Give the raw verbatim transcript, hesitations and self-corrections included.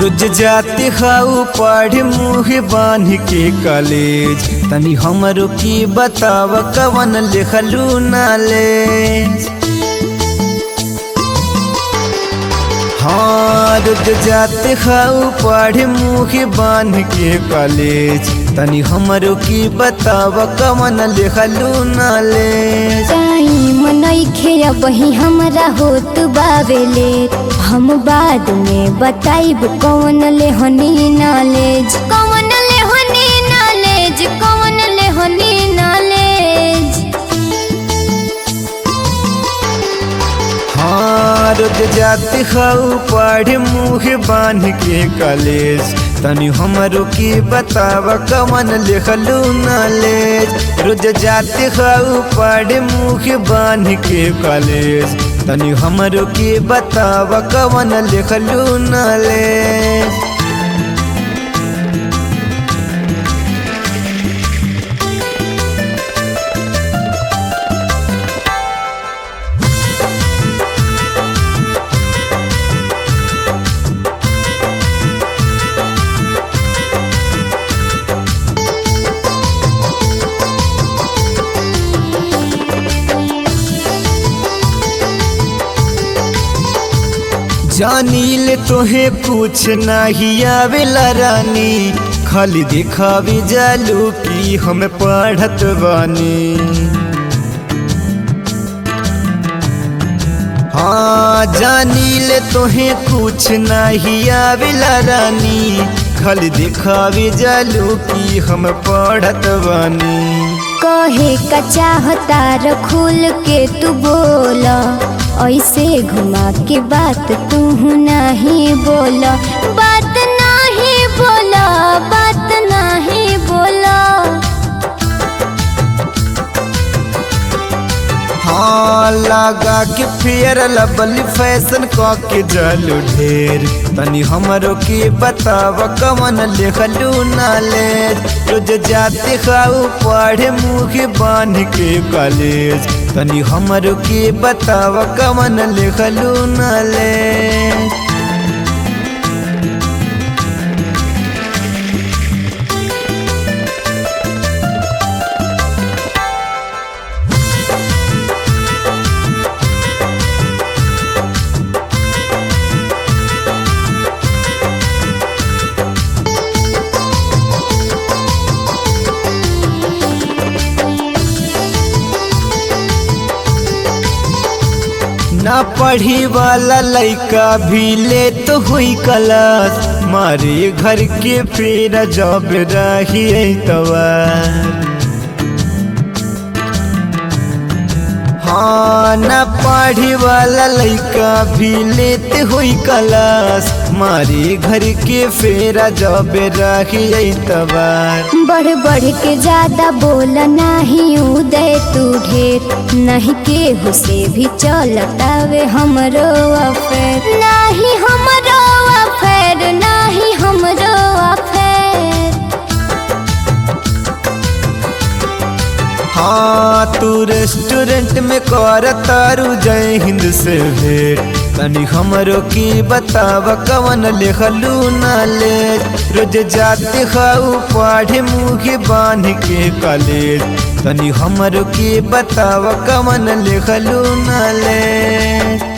रोज जाते खाऊ पढ़े मुँह बांध के कॉलेज, तनी हमरो की बताव कवन लिखलू नॉलेज। हाँ रोज जाते खाऊ पढ़े मुँह बांध के कॉलेज, तनी हमरो की बताव कवन लिखलू नॉलेज। टाइम नइखे अबही हमरा होत बावेले, हम बाद में बताइब कौन लेहनी नॉलेज, कौन लेहनी नॉलेज, कौन लेहनी नॉलेज। हाँ रोज जाते खाऊ पढ़े मुँह बांध के कॉलेज, तनी हमरो की बताव कवन लिखलू नॉलेज। रोज जाते खाऊ पढ़े मुँह बांध के कॉलेज, तनी हमरो की बताव कवन लिखलू नॉलेज। जानीले तोहे कुछ नहीं आवेला रानी, खाली दिखावी जालू की हम पढ़त बानी। हाँ जानीले तोहे कुछ नहीं आवेला रानी, खाली दिखावी जालू की हम पढ़त बानी। कहे का चाहता र खुल के तू बोला, ऐसे घुमा के बात तू नहीं बोला, बात नहीं बोला, बात नहीं बोला। हाँ लगा के फेयर लबली फैशन क के जालू ढेर, तनी हमरो की बताव कवन लिखलू नॉलेज। रोज जाते खाऊ पढ़े मुँह बांध के कॉलेज, तनी हमरो की बताव कवन लिखलू नॉलेज। ना पढ़ी वाला लइका भी ले तो हुई क्लास, मारे घर के फिर जब रही तवार। हाँ ना पढ़ी वाला लइका भी लेते हुई क्लास, मारे घर के फेरा जब रही तबार। बढ़ बढ़ के ज्यादा बोला नहीं उदय तू ढेर, नहीं केहू से भी चलतावे हमरो अफेर, नहीं हमरो अफेर, नहीं हमरो अफेर। हाँ तू रेस्टोरेंट में कर तारू जय हिंद से भेंट, तनी हमरो की बताव कवन लिखलू नॉलेज। रोज जाते खाऊ पढ़े मुँह बांध के कॉलेज, तनी हमरो की बताव कवन लिखलू नॉलेज।